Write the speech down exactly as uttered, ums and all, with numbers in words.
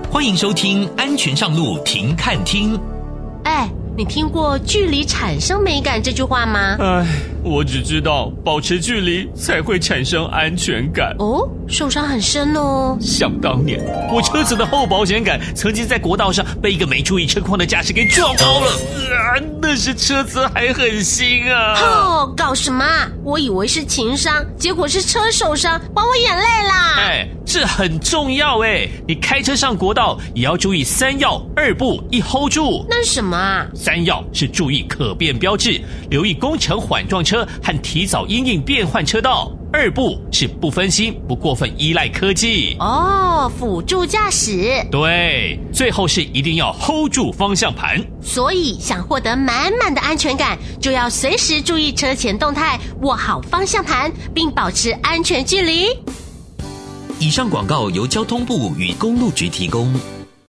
欢迎收听《安全上路停看听》。 哎，你听过距离产生美感这句话吗？ 哎，我只知道保持距离才会产生安全感。 哦，受伤很深哦。 想当年，我车子的后保险杆曾经在国道上被一个没注意车况的驾驶给撞凹了，啊，那时车子还很新啊。 哦，搞什么？我以为是情伤，结果是车受伤，还我眼泪啦。 哎，这很重要哎，你开车上国道也要注意三要二不一 hold 住。 那是什么啊？ 三要是注意可变标志，留意工程缓撞车和提早因应变换车道。二不是不分心，不过分依赖科技。 哦，辅助驾驶。 对，最后是一定要 hold 住方向盘。 所以想获得满满的安全感，就要随时注意车前动态，握好方向盘，并保持安全距离。 以上广告由交通部与公路局提供。